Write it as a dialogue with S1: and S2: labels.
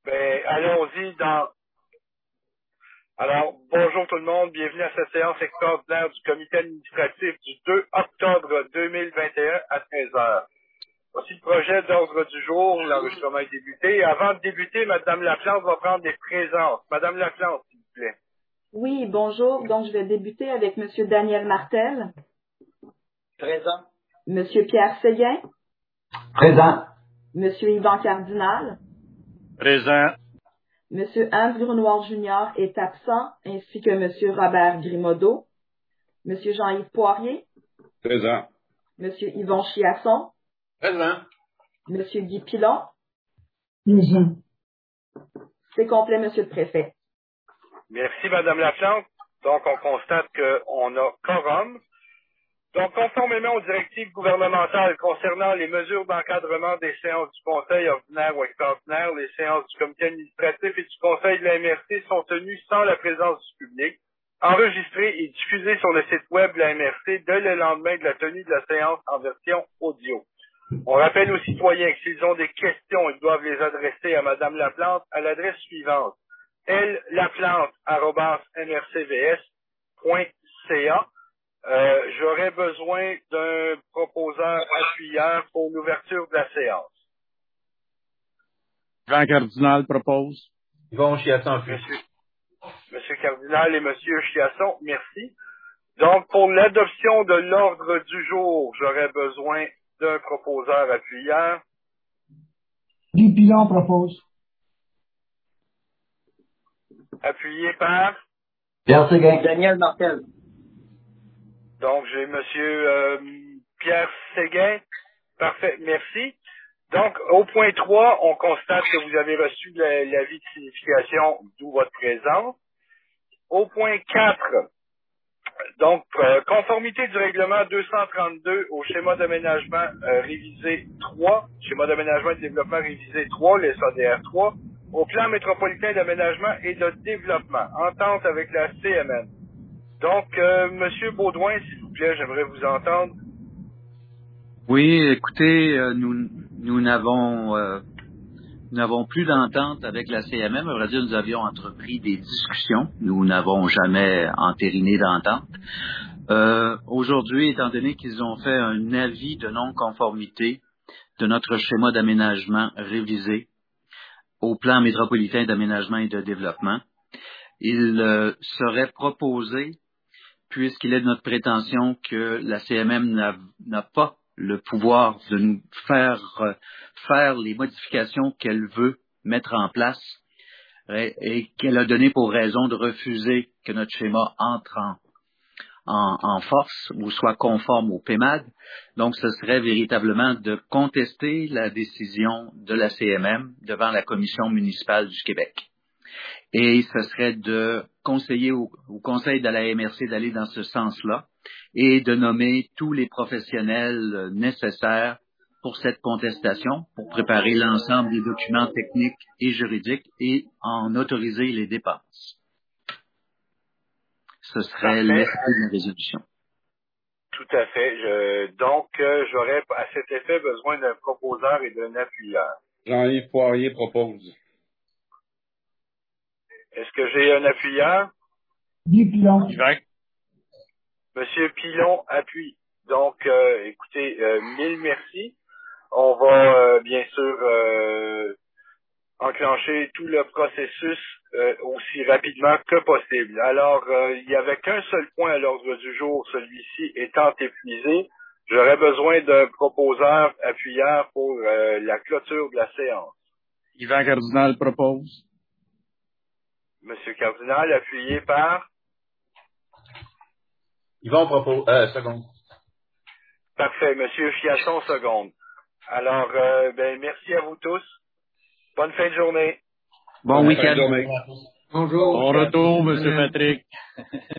S1: Ben, allons-y dans... Alors, bonjour tout le monde, bienvenue à cette séance extraordinaire du comité administratif du 2 octobre 2021 à 13 heures. Voici le projet d'ordre du jour, l'enregistrement est débuté. Et avant de débuter, Madame Laplante va prendre des présences. Madame Laplante, s'il vous plaît.
S2: Oui, bonjour. Donc, je vais débuter avec Monsieur Daniel Martel.
S3: Présent.
S2: Monsieur Pierre Séguin.
S4: Présent.
S2: Monsieur Yvan Cardinal.
S5: Présent.
S2: Monsieur Anne Grunoir Junior est absent, ainsi que Monsieur Robert Grimaudeau. Monsieur Jean-Yves Poirier.
S5: Présent.
S2: Monsieur Yvon Chiasson.
S5: Présent.
S2: Monsieur Guy Pilon.
S4: Présent.
S2: C'est complet, Monsieur le Préfet.
S1: Merci, Madame Laplante. Donc, on constate qu'on a quorum. Donc, conformément aux directives gouvernementales concernant les mesures d'encadrement des séances du Conseil ordinaire ou extraordinaire, les séances du comité administratif et du Conseil de la MRC sont tenues sans la présence du public, enregistrées et diffusées sur le site web de la MRC dès le lendemain de la tenue de la séance en version audio. On rappelle aux citoyens que s'ils ont des questions, ils doivent les adresser à Madame Laplante à l'adresse suivante: laplante@mrcvs.ca. J'aurais besoin d'un proposeur appuyeur pour l'ouverture de la séance.
S5: Jean Cardinal propose.
S4: Yvon Chiasson.
S1: Monsieur Cardinal et Monsieur Chiasson, merci. Donc, pour l'adoption de l'ordre du jour, j'aurais besoin d'un proposeur appuyeur.
S4: Guy Pilon propose.
S1: Appuyé par?
S4: Pierre Séguin.
S3: Daniel Martel.
S1: Donc, j'ai Monsieur Pierre Séguin. Parfait, merci. Donc, au point 3, on constate que vous avez reçu l'avis de signification, d'où votre présence. Au point 4, donc, conformité du règlement 232 au schéma d'aménagement révisé 3, schéma d'aménagement et de développement révisé 3, le SADR 3, au plan métropolitain d'aménagement et de développement, entente avec la CMN. Donc, Monsieur Baudouin, s'il vous plaît, j'aimerais vous entendre.
S6: Oui, écoutez, nous n'avons plus d'entente avec la CMM. À vrai dire, nous avions entrepris des discussions. Nous n'avons jamais entériné d'entente. Aujourd'hui, étant donné qu'ils ont fait un avis de non-conformité de notre schéma d'aménagement révisé au plan métropolitain d'aménagement et de développement, il serait proposé, puisqu'il est de notre prétention que la CMM n'a pas le pouvoir de nous faire les modifications qu'elle veut mettre en place et qu'elle a donné pour raison de refuser que notre schéma entre en force ou soit conforme au PEMAD. Donc, ce serait véritablement de contester la décision de la CMM devant la Commission municipale du Québec. Et ce serait de conseiller au Conseil de la MRC d'aller dans ce sens-là et de nommer tous les professionnels nécessaires pour cette contestation, pour préparer l'ensemble des documents techniques et juridiques et en autoriser les dépenses. Ce serait l'esprit de la résolution.
S1: Tout à fait. Donc, j'aurais à cet effet besoin d'un proposeur et d'un appuyeur.
S5: Jean-Yves Poirier propose.
S1: Est-ce que j'ai un appuyeur?
S4: Guy Pilon.
S1: Monsieur Pilon appuie. Donc, écoutez, mille merci. On va bien sûr enclencher tout le processus aussi rapidement que possible. Alors, il n'y avait qu'un seul point à l'ordre du jour, celui-ci étant épuisé. J'aurais besoin d'un proposeur appuyeur pour la clôture de la séance.
S5: Yvan Cardinal propose.
S1: Monsieur Cardinal, appuyé par?
S4: Yvon propose. Seconde.
S1: Parfait. Monsieur Chiasson, seconde. Alors, merci à vous tous. Bonne fin de journée.
S6: Bon week-end.
S5: Bonjour. Bon retour, Monsieur Patrick.